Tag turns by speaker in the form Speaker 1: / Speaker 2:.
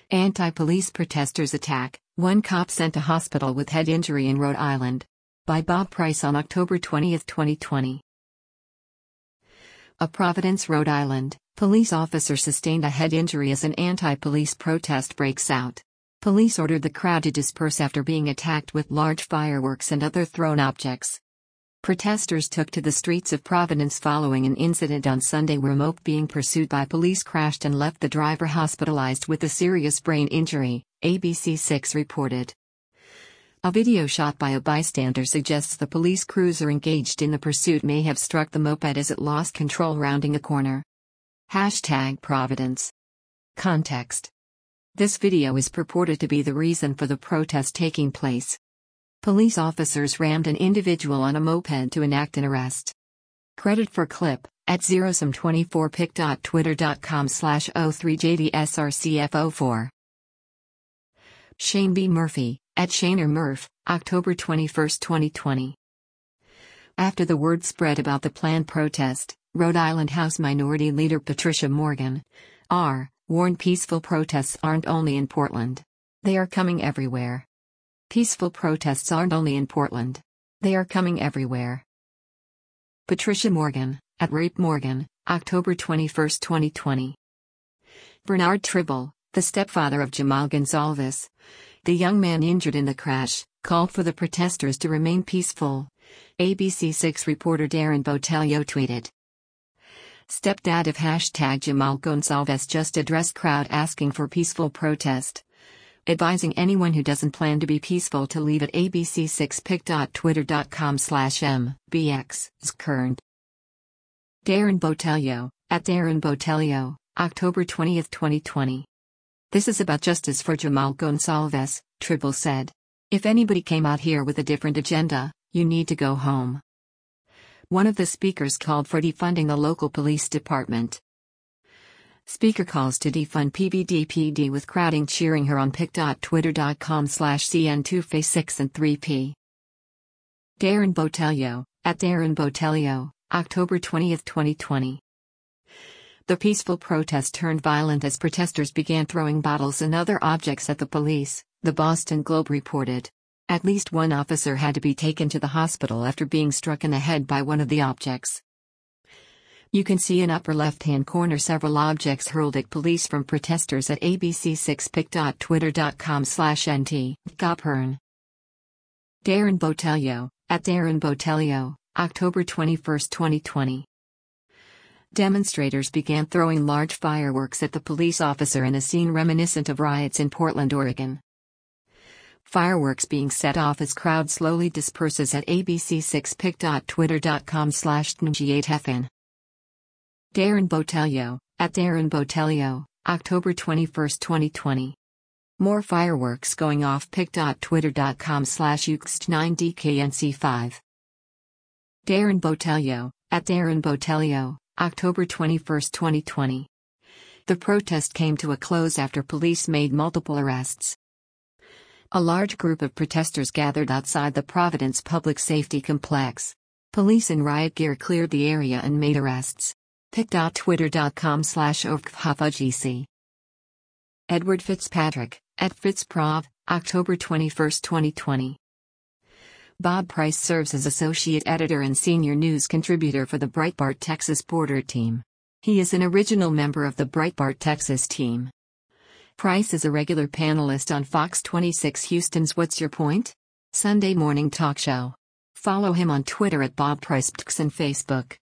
Speaker 1: Anti-police protesters attack, one cop sent to hospital with head injury in Rhode Island. By Bob Price on October 20, 2020. A Providence, Rhode Island, police officer sustained a head injury as an anti-police protest breaks out. Police ordered the crowd to disperse after being attacked with large fireworks and other thrown objects. Protesters took to the streets of Providence following an incident on Sunday where a mope being pursued by police crashed and left the driver hospitalized with a serious brain injury, ABC6 reported. A video shot by a bystander suggests the police cruiser engaged in the pursuit may have struck the moped as it lost control rounding a corner. #Providence. Context. This video is purported to be the reason for the protest taking place. Police officers rammed an individual on a moped to enact an arrest. Credit for clip, at 0some24pic.twitter.com/03JDSRCF04. Shane B. Murphy, at ShanerMurph, October 21, 2020. After the word spread about the planned protest, Rhode Island House Minority Leader Patricia Morgan, R., warned peaceful protests aren't only in Portland. They are coming everywhere. Peaceful protests aren't only in Portland. They are coming everywhere. Patricia Morgan, at Rape Morgan, October 21, 2020. Bernard Tribble, the stepfather of Jamal Gonsalves, the young man injured in the crash, called for the protesters to remain peaceful. ABC6 reporter Darren Botelho tweeted. Stepdad of #Jamal Gonsalves just addressed crowd asking for peaceful protest. Advising anyone who doesn't plan to be peaceful to leave at abc6pic.twitter.com/mbx current. Darren Botelho, at Darren Botelho, October 20, 2020. This is about justice for Jamal Gonsalves, Tribble said. If anybody came out here with a different agenda, you need to go home. One of the speakers called for defunding the local police department. Speaker calls to defund PVDPD with crowding cheering her on pic.twitter.com/CN2Fa6 and 3P. Darren Botelho, at Darren Botelho, October 20, 2020. The peaceful protest turned violent as protesters began throwing bottles and other objects at the police, the Boston Globe reported. At least one officer had to be taken to the hospital after being struck in the head by one of the objects. You can see in upper left-hand corner several objects hurled at police from protesters at abc6pic.twitter.com/nt. Gopern. Darren Botelho, at Darren Botelho, October 21, 2020. Demonstrators began throwing large fireworks at the police officer in a scene reminiscent of riots in Portland, Oregon. Fireworks being set off as crowd slowly disperses at abc6pic.twitter.com/ng8fn. Darren Botelho, at Darren Botelho, October 21, 2020. More fireworks going off pic.twitter.com/uxt9dknc5. Darren Botelho, at Darren Botelho, October 21, 2020. The protest came to a close after police made multiple arrests. A large group of protesters gathered outside the Providence Public Safety Complex. Police in riot gear cleared the area and made arrests. pic.twitter.com/okfhafugc. Edward Fitzpatrick, at Fitzprov, October 21, 2020. Bob Price serves as associate editor and senior news contributor for the Breitbart Texas Border Team. He is an original member of the Breitbart Texas team. Price is a regular panelist on Fox 26 Houston's What's Your Point? Sunday morning talk show. Follow him on Twitter at Bob Price and Facebook.